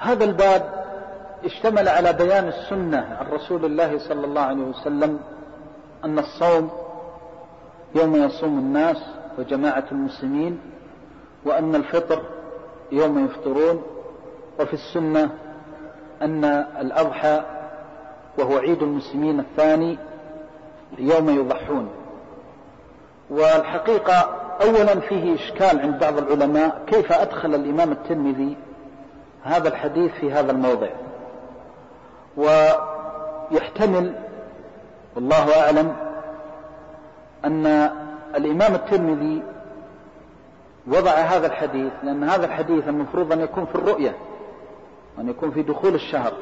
هذا الباب اشتمل على بيان السنة عن رسول الله صلى الله عليه وسلم أن الصوم يوم يصوم الناس وجماعة المسلمين، وأن الفطر يوم يفطرون، وفي السنة أن الأضحى وهو عيد المسلمين الثاني يوم يضحون. والحقيقة أولا فيه إشكال عند بعض العلماء كيف أدخل الإمام الترمذي هذا الحديث في هذا الموضع، ويحتمل والله أعلم أن الإمام الترمذي وضع هذا الحديث لأن هذا الحديث المفروض أن يكون في الرؤية وأن يكون في دخول الشهر،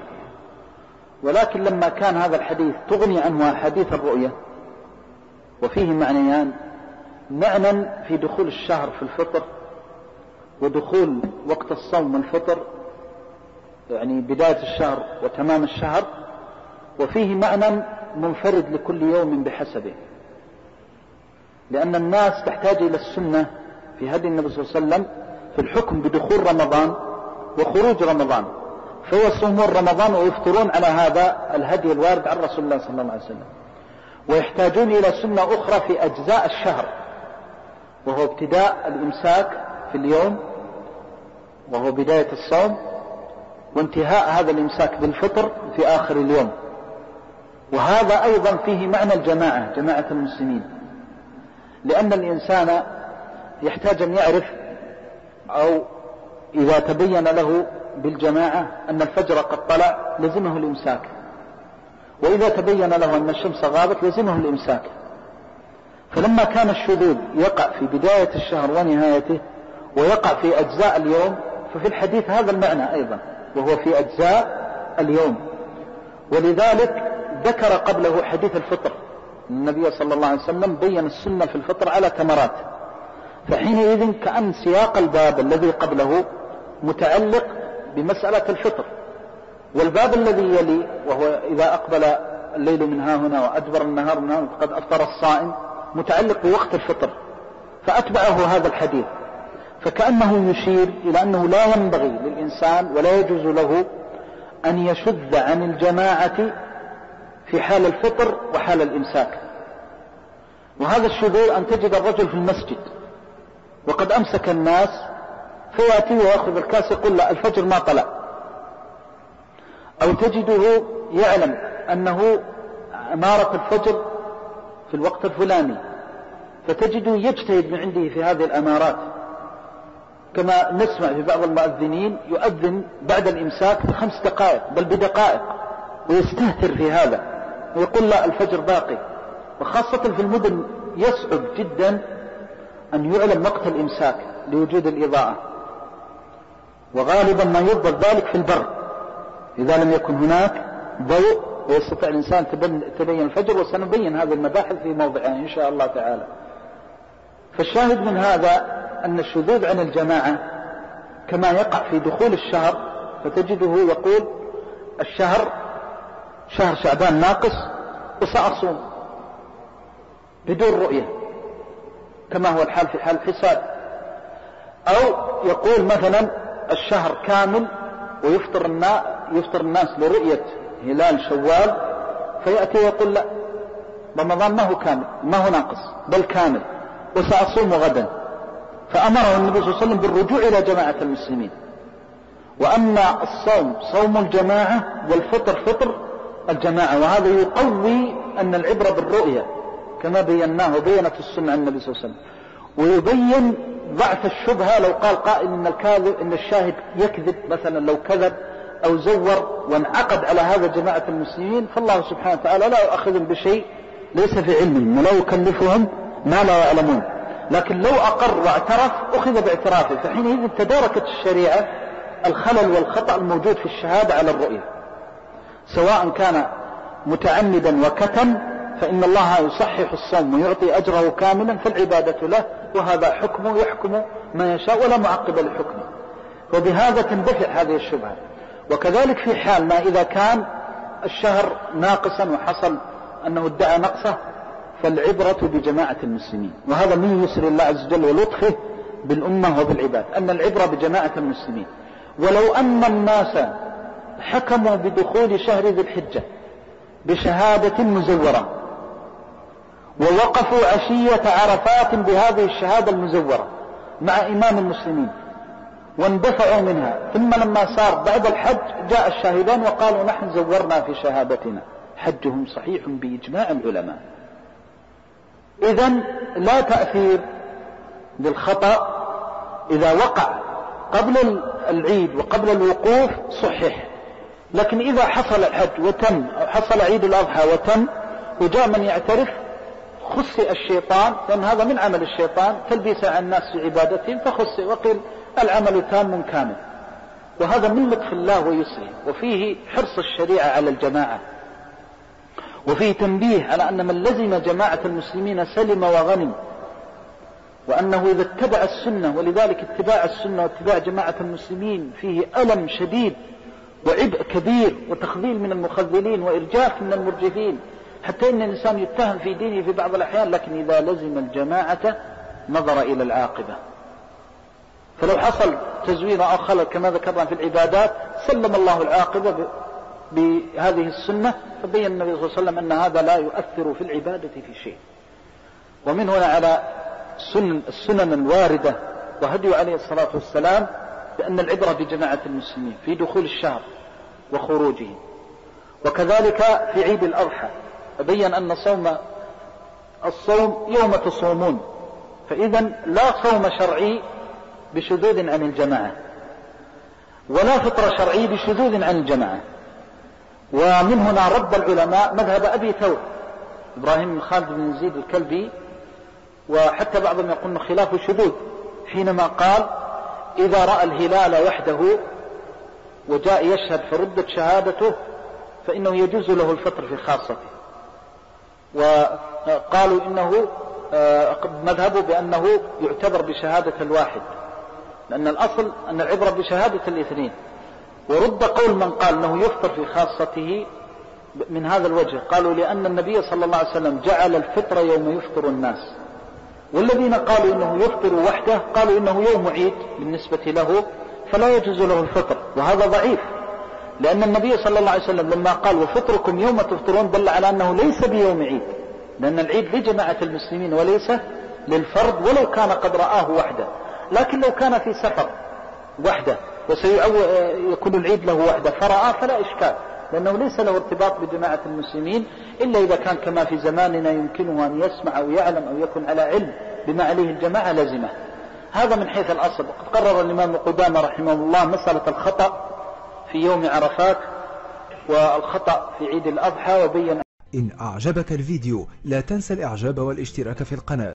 ولكن لما كان هذا الحديث تغني عنه أحاديث الرؤية وفيه معنيان، معنى في دخول الشهر في الفطر ودخول وقت الصوم والفطر، يعني بداية الشهر وتمام الشهر، وفيه معنى منفرد لكل يوم بحسبه، لأن الناس تحتاج إلى السنة في هدي النبي صلى الله عليه وسلم في الحكم بدخول رمضان وخروج رمضان، فيصومون رمضان ويفطرون على هذا الهدي الوارد عن رسول الله صلى الله عليه وسلم، ويحتاجون إلى سنة أخرى في أجزاء الشهر، وهو ابتداء الإمساك في اليوم وهو بداية الصوم، وانتهاء هذا الإمساك بالفطر في آخر اليوم. وهذا أيضا فيه معنى الجماعة، جماعة المسلمين، لأن الإنسان يحتاج أن يعرف، أو إذا تبين له بالجماعة أن الفجر قد طلع لزمه الإمساك، وإذا تبين له أن الشمس غابت لزمه الإمساك. فلما كان الشذوذ يقع في بداية الشهر ونهايته ويقع في أجزاء اليوم، ففي الحديث هذا المعنى أيضا، وهو في أجزاء اليوم. ولذلك ذكر قبله حديث الفطر، النبي صلى الله عليه وسلم بين السنة في الفطر على تمرات، فحينئذ كأن سياق الباب الذي قبله متعلق بمسألة الفطر، والباب الذي يلي وهو إذا أقبل الليل من ها هنا وأدبر النهار من ها هنا فقد أفطر الصائم متعلق بوقت الفطر، فأتبعه هذا الحديث، فكأنه يشير إلى أنه لا ينبغي للإنسان ولا يجوز له أن يشذ عن الجماعة في حال الفطر وحال الإمساك. وهذا الشذوذ أن تجد الرجل في المسجد وقد أمسك الناس فيأتي ويأخذ الكاس يقول لا الفجر ما طلع، أو تجده يعلم أنه أمارة الفجر في الوقت الفلاني، فتجده يجتهد من عنده في هذه الأمارات، كما نسمع في بعض المؤذنين يؤذن بعد الإمساك ب5 دقائق بل بدقائق، ويستهتر في هذا ويقول لا الفجر باقي. وخاصة في المدن يصعب جدا أن يعلم وقت الإمساك لوجود الإضاءة، وغالبا ما يضبط ذلك في البر إذا لم يكن هناك ضوء ويستطيع الإنسان تبين الفجر، وسنبين هذه المباحث في موضعها إن شاء الله تعالى. فالشاهد من هذا أن الشذوذ عن الجماعة كما يقع في دخول الشهر، فتجده يقول الشهر شهر شعبان ناقص وسأصوم بدون رؤية كما هو الحال في حال الحساب، أو يقول مثلا الشهر كامل ويفطر الناس لرؤية هلال شوال، فيأتي ويقول لا رمضان ما هو كامل ما هو ناقص بل كامل وسأصوم غدا، فأمره النبي صلى الله عليه وسلم بالرجوع إلى جماعة المسلمين، وأن الصوم صوم الجماعة والفطر فطر الجماعة. وهذا يقوي أن العبرة بالرؤية كما بيناه وبينت السنة عن النبي صلى الله عليه وسلم، ويبين ضعف الشبهة لو قال قائل إن الشاهد يكذب مثلا، لو كذب أو زور وانعقد على هذا جماعة المسلمين، فالله سبحانه وتعالى لا يؤخذهم بشيء ليس في علمهم ولا يكلفهم ما لا يعلمون، لكن لو أقر واعترف أخذ باعترافه، فحينئذ تداركت الشريعة الخلل والخطأ الموجود في الشهادة على الرؤية، سواء كان متعمدا وكتم فإن الله يصحح الصوم ويعطي أجره كاملا فالعبادة له، وهذا حكمه يحكم ما يشاء ولا معقب لحكمه، وبهذا تندفع هذه الشبهة. وكذلك في حال ما إذا كان الشهر ناقصا وحصل أنه ادعى نقصه، فالعبرة بجماعة المسلمين، وهذا من يسر الله عز وجل ولطفه بالأمة وبالعباد، أن العبرة بجماعة المسلمين. ولو أن الناس حكموا بدخول شهر ذي الحجة بشهادة مزورة ووقفوا عشية عرفات بهذه الشهادة المزورة مع إمام المسلمين واندفعوا منها، ثم لما صار بعد الحج جاء الشاهدان وقالوا نحن زورنا في شهادتنا، حجهم صحيح بإجماع العلماء. إذن لا تأثير للخطأ إذا وقع قبل العيد وقبل الوقوف صحيح، لكن إذا حصل الحج وتم أو حصل عيد الأضحى وتم وجاء من يعترف خسئ الشيطان، لأن هذا من عمل الشيطان تلبيس على الناس في عبادتهم، فخسئ وقيل العمل تام كامل، وهذا من لطف الله ويسره. وفيه حرص الشريعة على الجماعة، وفيه تنبيه على أن من لزم جماعة المسلمين سلم وغنم، وأنه إذا اتبع السنة، ولذلك اتباع السنة واتباع جماعة المسلمين فيه ألم شديد وعبء كبير وتخذيل من المخذلين وإرجاف من المرجفين، حتى إن الإنسان يتهم في دينه في بعض الأحيان، لكن إذا لزم الجماعة نظر إلى العاقبة. فلو حصل تزوير أو خلل كما ذكرنا في العبادات سلم الله العاقبة بهذه السنة، فبين النبي صلى الله عليه وسلم أن هذا لا يؤثر في العبادة في شيء. ومن هنا على السنن الواردة وهدي عليه الصلاة والسلام بأن العبرة بجماعة المسلمين في دخول الشهر وخروجه. وكذلك في عيد الأضحى بين أن الصوم يوم تصومون، فإذا لا صوم شرعي بشذوذ عن الجماعة ولا فطر شرعي بشذوذ عن الجماعة. ومن هنا رد العلماء مذهب أبي ثور إبراهيم بن خالد بن يزيد الكلبي، وحتى بعضهم يقول خلاف شذوذ، حينما قال إذا رأى الهلال وحده وجاء يشهد فردت شهادته فإنه يجوز له الفطر في خاصته. وقالوا إنه مذهبه بأنه يعتبر بشهادة الواحد، لأن الأصل أن العبرة بشهادة الاثنين. ورد قول من قال أنه يفطر في خاصته من هذا الوجه، قالوا لأن النبي صلى الله عليه وسلم جعل الفطر يوم يفطر الناس، والذين قالوا إنه يفطر وحده قالوا إنه يوم عيد بالنسبة له فلا يجوز له الفطر، وهذا ضعيف، لأن النبي صلى الله عليه وسلم لما قال وفطركم يوم تفطرون دل على أنه ليس بيوم عيد، لأن العيد لجماعة المسلمين وليس للفرد، ولو كان قد رآه وحده. لكن لو كان في سفر وحده وسيكون العيد له وحده فرآه فلا إشكال، لأنه ليس له ارتباط بجماعة المسلمين إلا إذا كان كما في زماننا يمكنه أن يسمع أو يعلم أو يكون على علم بما عليه الجماعة لازمة. هذا من حيث الأصل. وقد قرر الإمام قدامى رحمه الله مسألة الخطأ في يوم عرفات والخطأ في عيد الأضحى، وبين. إن أعجبك الفيديو لا تنسى الإعجاب والاشتراك في القناة.